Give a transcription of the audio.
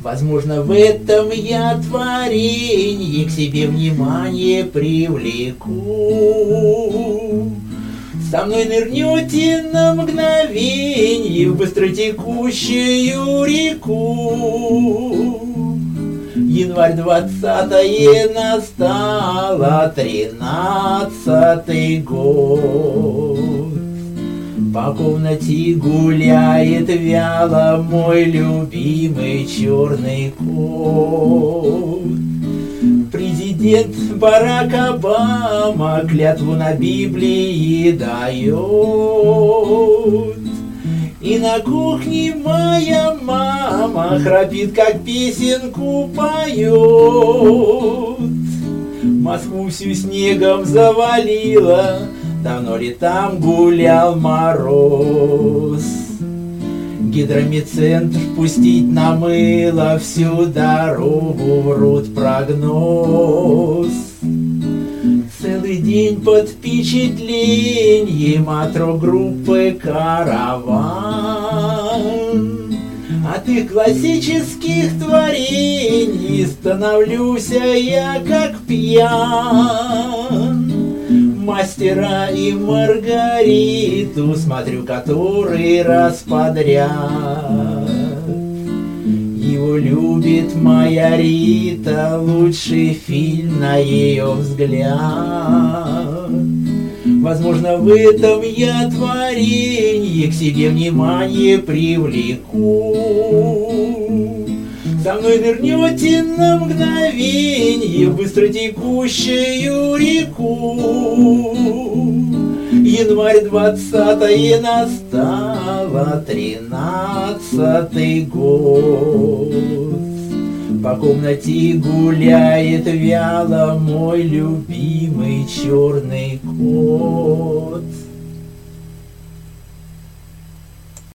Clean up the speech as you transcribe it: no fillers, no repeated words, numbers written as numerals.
Возможно, в этом я творенье к себе внимание привлеку. Со мной нырнете на мгновенье в быстротекущую реку. Январь 20-е настало, 13-й год. По комнате гуляет вяло мой любимый черный кот. Президент Барак Обама клятву на Библии дает. И на кухне моя мама храпит, как песенку поет. Москву всю снегом завалила, давно ли там гулял мороз. Гидромедцентр пустить на мыло, всю дорогу врут прогноз. Целый день под впечатлением от рок-группы «Караван». От их классических творений становлюсь я как пьян. Мастера и Маргариту смотрю который раз подряд. Его любит моя Рита, лучший фильм на ее взгляд. Возможно, в этом я творенье к себе внимание привлеку. Со мной нырнете на мгновенье в быстротекущую реку. Январь 20-е настало, 13-й год. По комнате гуляет вяло мой любимый черный кот.